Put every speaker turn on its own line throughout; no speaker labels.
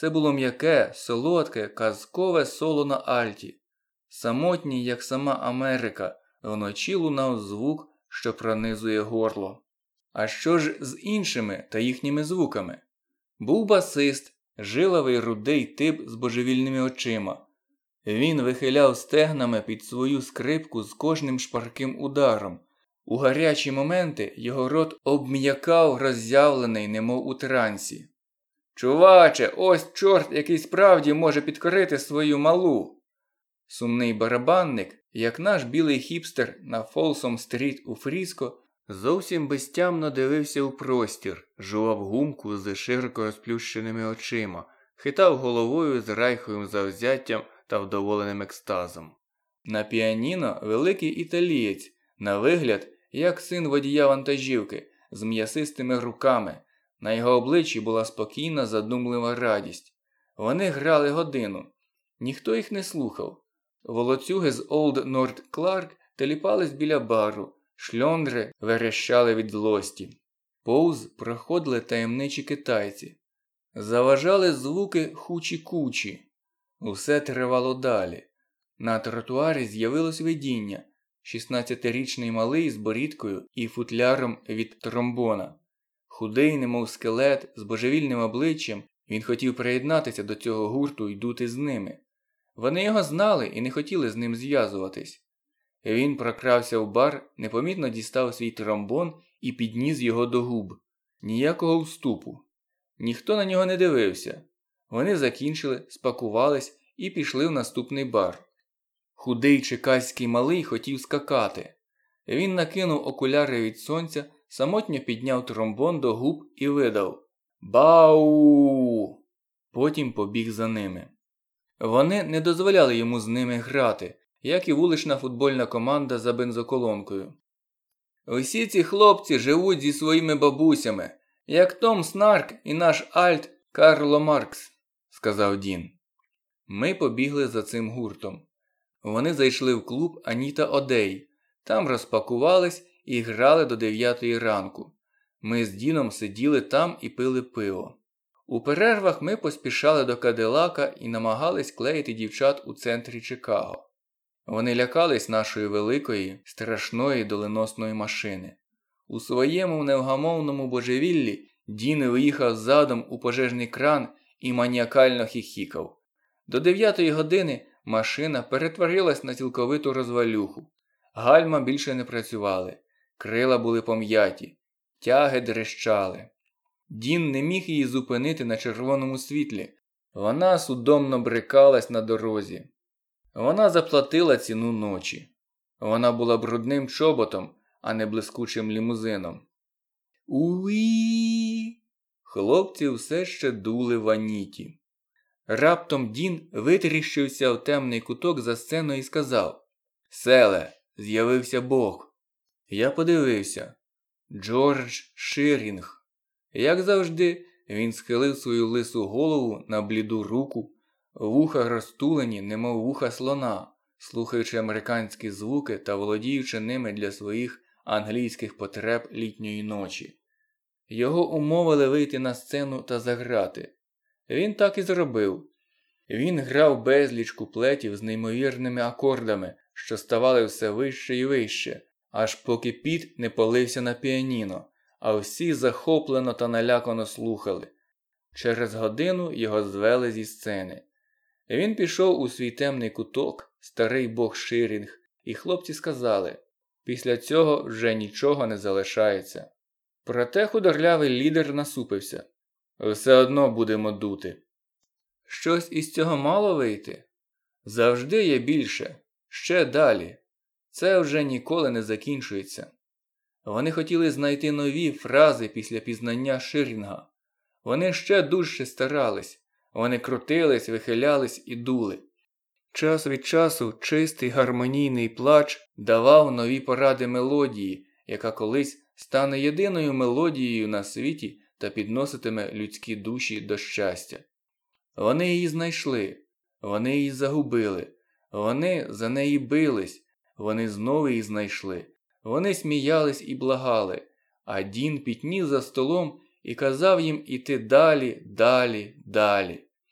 Це було м'яке, солодке, казкове соло на альті. Самотній, як сама Америка, вночі лунав звук, що пронизує горло. А що ж з іншими та їхніми звуками? Був басист, жилавий рудий тип з божевільними очима. Він вихиляв стегнами під свою скрипку з кожним шпарким ударом. У гарячі моменти його рот обм'якав роззявлений, немов у трансі. «Чуваче, ось чорт, який справді може підкорити свою малу!» Сумний барабанник, як наш білий хіпстер на Фолсом-стріт у Фріско, зовсім безтямно дивився у простір, жував гумку з широко розплющеними очима, хитав головою з райховим завзяттям та вдоволеним екстазом. На піаніно великий італієць, на вигляд, як син водія вантажівки, з м'ясистими руками. На його обличчі була спокійна, задумлива радість. Вони грали годину. Ніхто їх не слухав. Волоцюги з Олд Норд Кларк теліпались біля бару, шльондри верещали від злості. Повз проходили таємничі китайці. Заважали звуки хучі-кучі. Усе тривало далі. На тротуарі з'явилось видіння. 16-річний малий з борідкою і футляром від тромбона. Худий, немов скелет, з божевільним обличчям, він хотів приєднатися до цього гурту і дути з ними. Вони його знали і не хотіли з ним зв'язуватись. Він прокрався в бар, непомітно дістав свій тромбон і підніс його до губ. Ніякого вступу. Ніхто на нього не дивився. Вони закінчили, спакувались і пішли в наступний бар. Худий чекаський малий хотів скакати. Він накинув окуляри від сонця, самотньо підняв тромбон до губ і видав «Бау!». Потім побіг за ними. Вони не дозволяли йому з ними грати, як і вулична футбольна команда за бензоколонкою. «Усі ці хлопці живуть зі своїми бабусями, як Том Снарк і наш альт Карло Маркс», – сказав Дін. Ми побігли за цим гуртом. Вони зайшли в клуб Аніта Одей. Там розпакувались і грали до 9 ранку. Ми з Діном сиділи там і пили пиво. У перервах ми поспішали до Кадилака і намагались клеїти дівчат у центрі Чикаго. Вони лякались нашої великої, страшної доленосної машини. У своєму невгамовному божевіллі Дін виїхав задом у пожежний кран і маніакально хіхікав. До 9 години машина перетворилась на цілковиту розвалюху. Гальма більше не працювали, крила були пом'яті, тяги дрищали. Дін не міг її зупинити на червоному світлі. Вона судомно брикалась на дорозі. Вона заплатила ціну ночі. Вона була брудним чоботом, а не блискучим лімузином. Уї! Хлопці все ще дули в Аніті. Раптом Дін витріщився в темний куток за сценою і сказав: «Селе, з'явився Бог». Я подивився. Джордж Ширінг. Як завжди, він схилив свою лису голову на бліду руку, вуха розтулені, немов вуха слона, слухаючи американські звуки та володіючи ними для своїх англійських потреб літньої ночі. Його умовили вийти на сцену та заграти. Він так і зробив. Він грав безліч куплетів з неймовірними акордами, що ставали все вище і вище, аж поки піт не полився на піаніно, а всі захоплено та налякано слухали. Через годину його звели зі сцени. Він пішов у свій темний куток, старий бог Ширінг, і хлопці сказали: «Після цього вже нічого не залишається». Проте худорлявий лідер насупився: «Все одно будемо дути». Щось із цього мало вийти? Завжди є більше. Ще далі. Це вже ніколи не закінчується. Вони хотіли знайти нові фрази після пізнання Ширінга. Вони ще дужче старались. Вони крутились, вихилялись і дули. Час від часу чистий гармонійний плач давав нові поради мелодії, яка колись стане єдиною мелодією на світі та підноситиме людські душі до щастя. Вони її знайшли, вони її загубили, вони за неї бились, вони знову її знайшли, вони сміялись і благали, а Дін пітнів за столом і казав їм іти далі, далі, далі.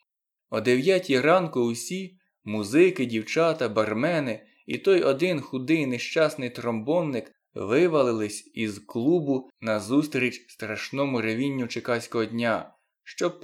О 9 ранку усі – музики, дівчата, бармени і той один худий нещасний тромбонник – вивалились із клубу назустріч страшному ревінню чекаського дня, щоб